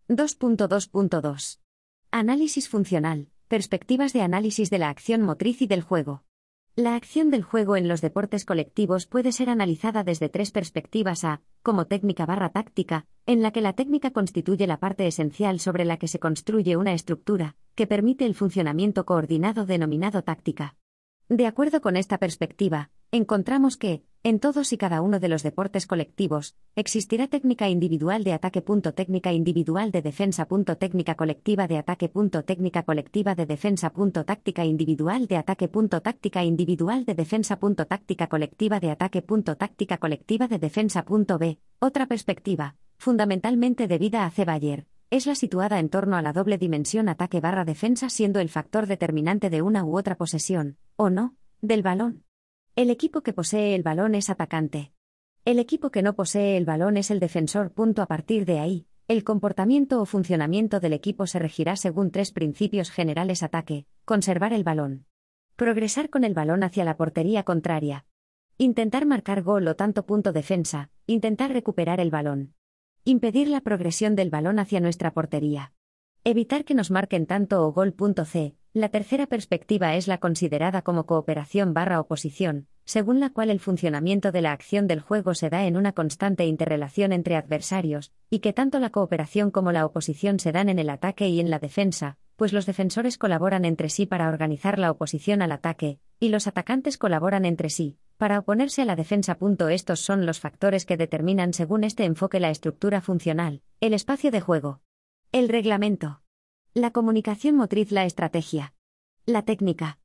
2.2.2. Análisis funcional, perspectivas de análisis de la acción motriz y del juego. La acción del juego en los deportes colectivos puede ser analizada desde tres perspectivas: A, como técnica/táctica, en la que la técnica constituye la parte esencial sobre la que se construye una estructura, que permite el funcionamiento coordinado denominado táctica. De acuerdo con esta perspectiva, encontramos que, en todos y cada uno de los deportes colectivos, existirá técnica individual de ataque. Técnica individual de defensa. Técnica colectiva de ataque. Técnica colectiva de defensa. Táctica individual de ataque. Táctica individual de defensa. Táctica colectiva de ataque. Táctica colectiva de defensa. B. Otra perspectiva, fundamentalmente debida a C. Bayer, es la situada en torno a la doble dimensión ataque/defensa, siendo el factor determinante de una u otra posesión, o no, del balón. El equipo que posee el balón es atacante. El equipo que no posee el balón es el defensor. A partir de ahí, el comportamiento o funcionamiento del equipo se regirá según tres principios generales: ataque, conservar el balón, progresar con el balón hacia la portería contraria, intentar marcar gol o tanto. Defensa, intentar recuperar el balón, impedir la progresión del balón hacia nuestra portería, evitar que nos marquen tanto o gol. C. La tercera perspectiva es la considerada como cooperación/oposición, según la cual el funcionamiento de la acción del juego se da en una constante interrelación entre adversarios, y que tanto la cooperación como la oposición se dan en el ataque y en la defensa, pues los defensores colaboran entre sí para organizar la oposición al ataque, y los atacantes colaboran entre sí para oponerse a la defensa. Estos son los factores que determinan según este enfoque la estructura funcional, el espacio de juego, el reglamento, la comunicación motriz, la estrategia, la técnica.